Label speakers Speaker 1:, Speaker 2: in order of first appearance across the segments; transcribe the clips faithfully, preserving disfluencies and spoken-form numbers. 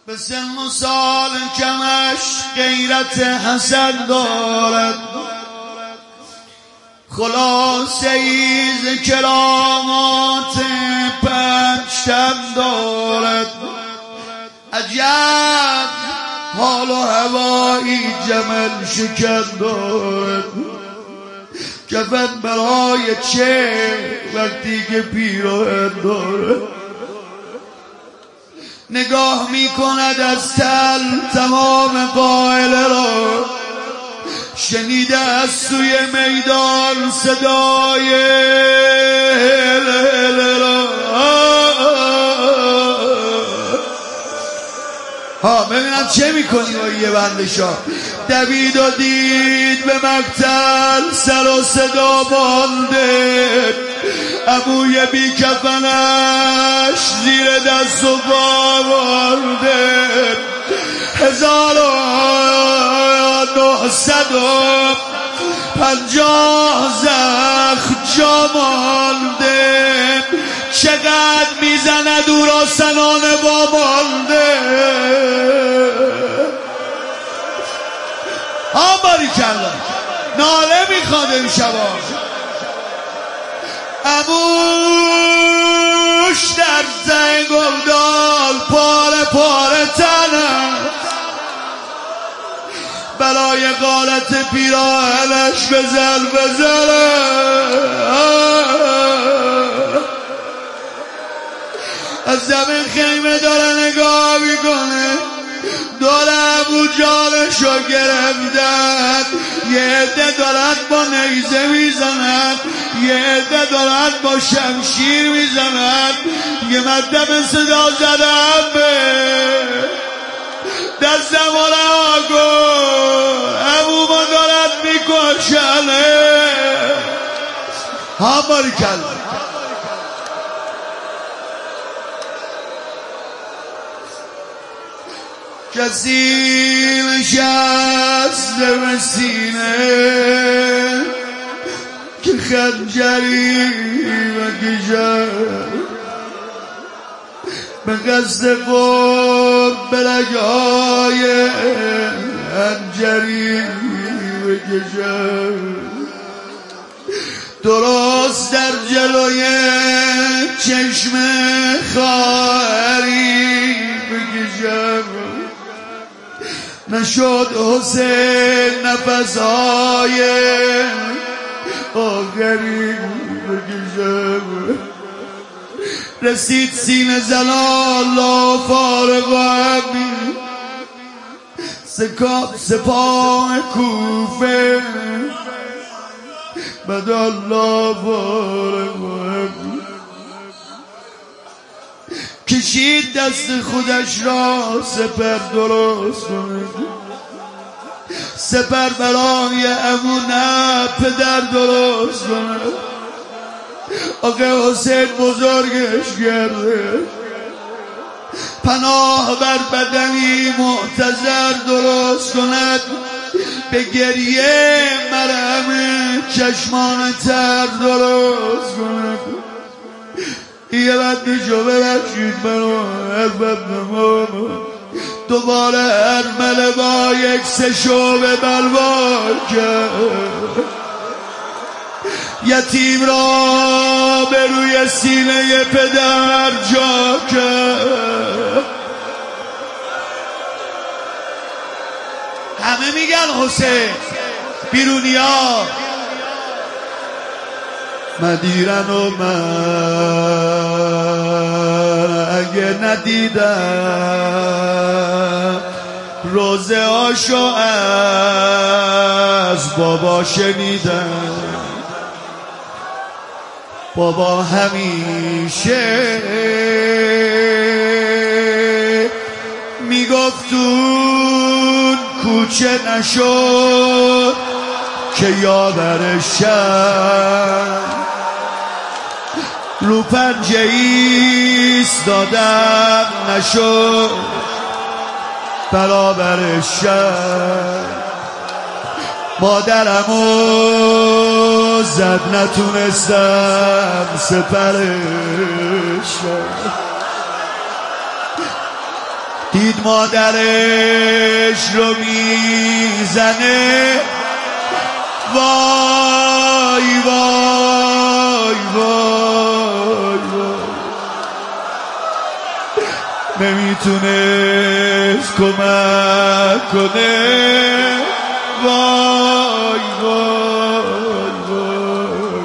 Speaker 1: به سن و سال کمش غیرت حسد دارد، خلاصه ای ز کرامات پنجتن دارد. عجب حال و هوایی جمل شکن دارد، کفن برای چه وقتی که پیراهن دارد. نگاه می کند از تل تمام قائله را، شنیده از سوی میدان صدای هل هل را. ها ببینم چه میکنی با یه بندشا. دوید و دید به مقتل سر و صدا مانده، عموی بی کفنش زیر دست و پا مانده. هزار و نهصد و پنجاه زخم جا مانده، چقدر میزند او را سنان با مانده. آماری کردن ناله میخواد این شبا. عموش در زنگلدال پاره پاره تنه، برای غارت پیراهنش بزل بزله. از زمین خیمه داره نگاه میکنه، داره ابو جانشو گرفتن. یه عده دارن با نیزه میزنن، یه عده دارن با شمشیر میزنن. یه مدب صدا زدن به در زمان آگو ابو ما دارن میکشنه. ها باریکل کسی نشست به سینه که خنجری بکشد، به قصد قرب به رگهای خنجری بکشد. درست در جلوی چشم خواهری بکشد، نشد حسین نفسهای آخری بکشم. رسید سینه زلال لا فارغ و همی، سپاه کوفه بدل لا فارغ و همی. کشید دست خودش را سپر درست کنه، سپر برای امونه پدر درست کنه. آقا حسین بزرگش کرده، پناه بر بدنی معتذر درست کند، به گریه مرهم چشمان تر درست کند. یه بدنشو برخشید برو حرفت نمانو، دوباره ارمله با یک سشو به بلوار کرد. یتیم را به روی سینه پدر جا کرد. همه میگن حسین بیرونیا مدیرن و من اگه ندیدم روزه هاشو از بابا شنیدم. بابا همیشه میگفتون کوچه نشد که یادرش شد، رو پنجه ایستادن نشد برابرش شد. مادرمو زد نتونستم سپرش. دید مادرش رو میزنه، وای وای وای وای، نمیتونست کمک کنه، وای وای وای.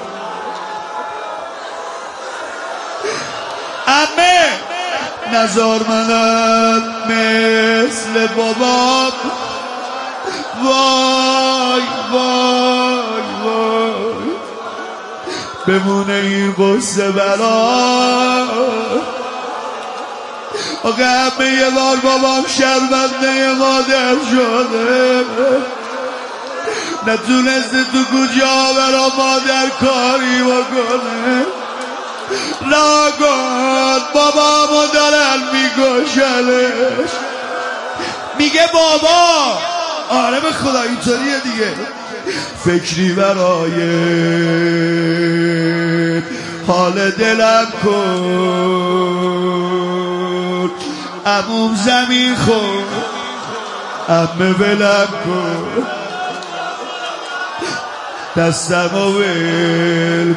Speaker 1: عمه نزار منم مثل بابام، وای وای وای، بمونه این غصه برام. آقا همه یه بار بابام شرمنده مادر شده، نتونسته تو کجا برا مادر کاری بکنه، ناگهان بابامو دارن میگوشنش، میگه بابا، آره به خدا اینطوریه دیگه، فکری برای حال دلم کن، عموم زمین خور، عمه ولم کن، دستمو ول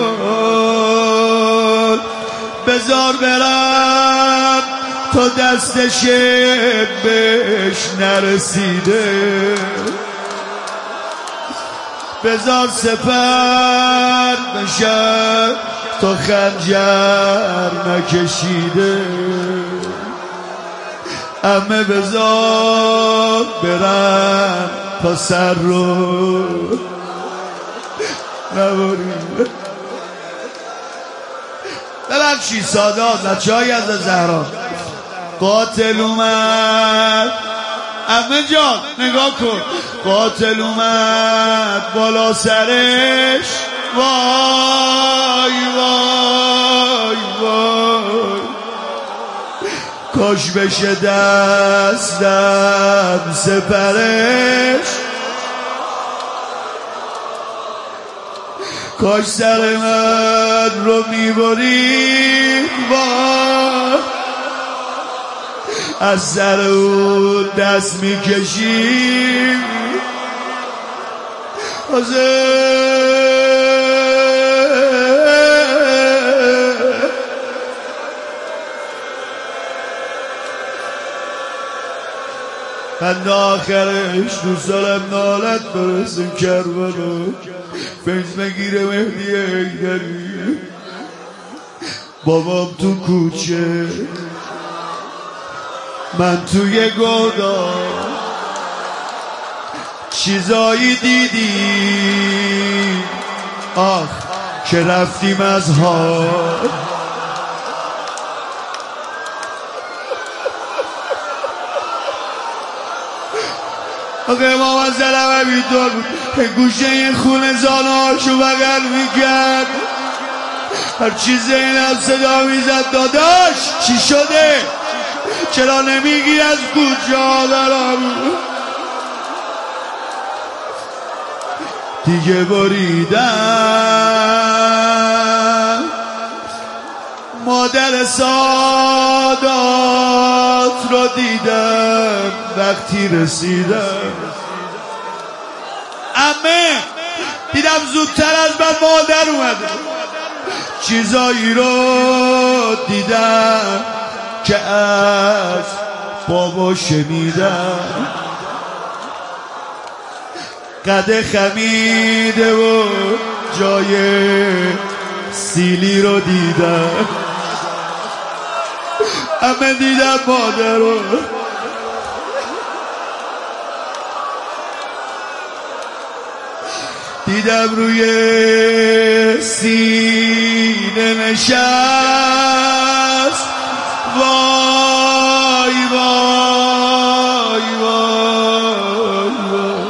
Speaker 1: کن، بذار برم تا دستش بهش نرسیده، بذار سپر بشم تا خنجر نکشیده، عمه بذار برم تا سر رو نبریده. ببخشید سادات بچه های از زهرا، قاتل اومد، عمه جان نگاه کن، قاتل اومد بالا سرش، وای وای وای، کاش بشه دستم سپرش، کاش سر من رو میبرید، وای از سر اون دست میکشید، من آخرش دوست دارم نالت برسیم کربلا، فیض بگیره مهدی ایدری، بابام تو کوچه من توی گودام، چیزایی دیدی آخ که رفتیم از حال، آقا امام از ظلمه بیدار بود، گوشه این خونه زانهاشو بغل میکرد، هر چیز اینم صدا میزد، داداش چی شده؟ چرا نمیگی از کجا برام؟ دیگه بریدم مادر سادات رو دیدم وقتی رسیدم، عمه دیدم زودتر از من مادر اومده، چیزایی رو دیدم که از بابا شنیدم، قد خمیده و جای سیلی رو دیدم، همه دیدم مادر رو، دیدم روی سینه نشست، وای وای وای وای،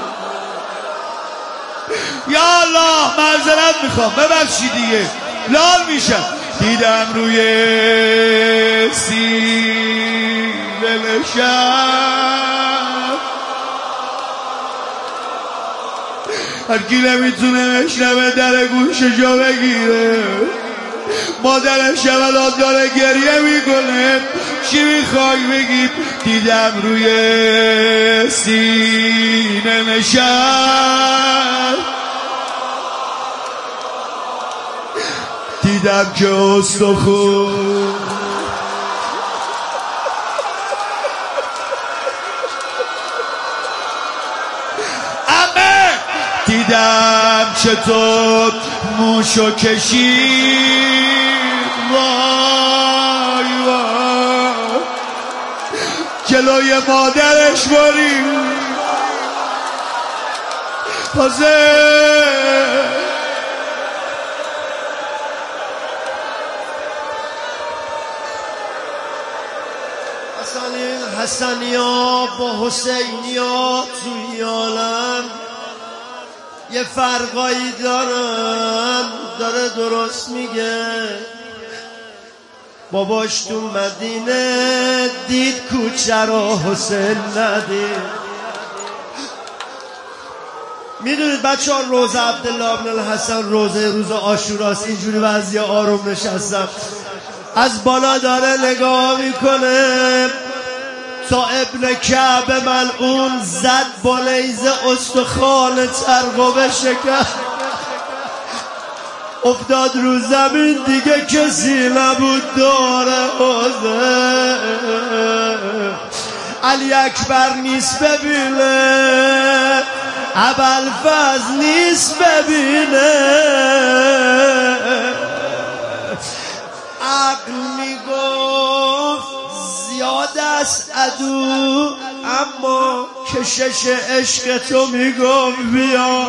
Speaker 1: یا الله معذرت میخوام ببخشید دیگه لال میشم، دیدم روی سینه نشست، هر کی نمیتونه بشنوه در گوششو بگیره، مادرش اولاد داره گریه میکنه. چی میخوای بگی؟ دیدم روی سینه نشست، دیدم که استخون امه، دیدم چطور موشو کشید، وای وای جلوی مادرش برید. حسین
Speaker 2: حسنیا با حسینیا توی عالم یه فرقایی دارن، داره درست میگه. باباش تو مدینه دید کوچه رو، حسین ندید. میدونید بچه ها روزه عبدالله ابن الحسن، روزه روز عاشوراست، اینجوری بعضی آروم نشستم، از بالا داره نگاه میکنه تا ابن کعب ملعون زد با نیزه استخوان ترقوه شکست، افتاد رو زمین، دیگه کسی نبود داره حوزه. علی اکبر نیست ببینه، ابوالفضل نیست ببینه، عقل میگفت زیاد است عدو، اما کشش عشق تو میگفت بیا.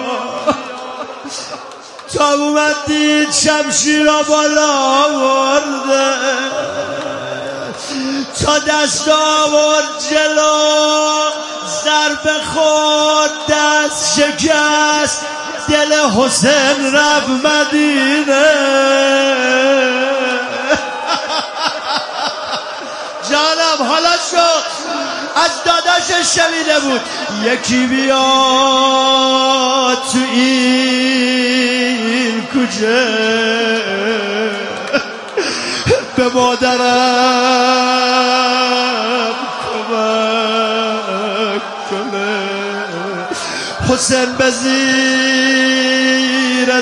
Speaker 2: تا اومد دید شمشیر را بالا آورده، تا دست آورد جلو، ضربه خورد دست شکست، دل حسین رفت مدینه. جانم حالا شو از داداشش شنیده بود، یکی بیاد تو این کوچه به مادرم کمک کنه. حسین به زیر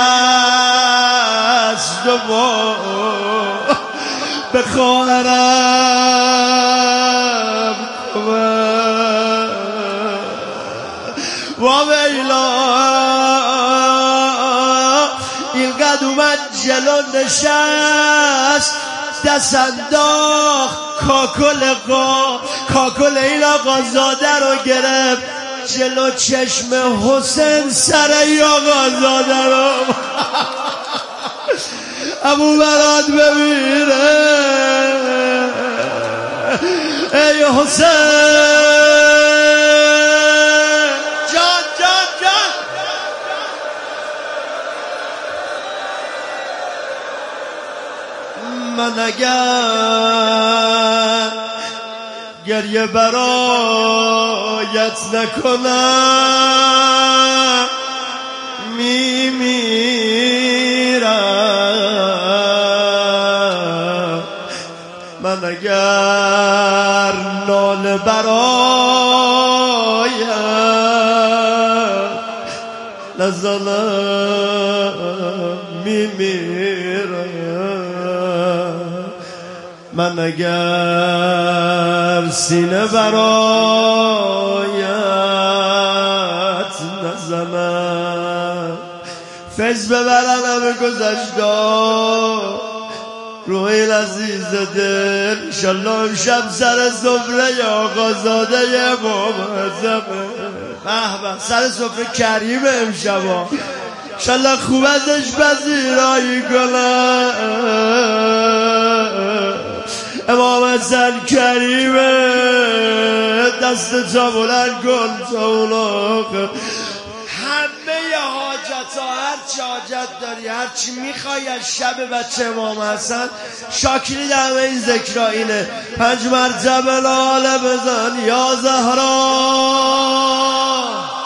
Speaker 2: دست و به خواهرم کمک. و ویلا اینقدر اومد جلو نشست، دست انداخت کاکل قا کاکل این آقازاده رو گرفت جلو چشم حسین، سر ای آقازاده رو ابو برات بمیره. ای حسین جان جان جان، من اگر گریه برایت نکنم میمیرم، من اگر ناله برایم نزنم میمیرم، من اگر سینه برایت نزنم. فیض ببرن همه گذشتا روی عزیز دل، انشالله امشب سر سفره آقازاده بابا به سر سفره کریم امشب انشالله خوب ازش پذیرایی کنم. امام حسن کریمه دست تا بلند کن تا اولاخ. همه حاجت ها، هر چی حاجت داری، هر چی میخوای از شب بچه امام حسن، شاکری در این ذکرها اینه. پنج مرتبه لاله بزن یا زهرا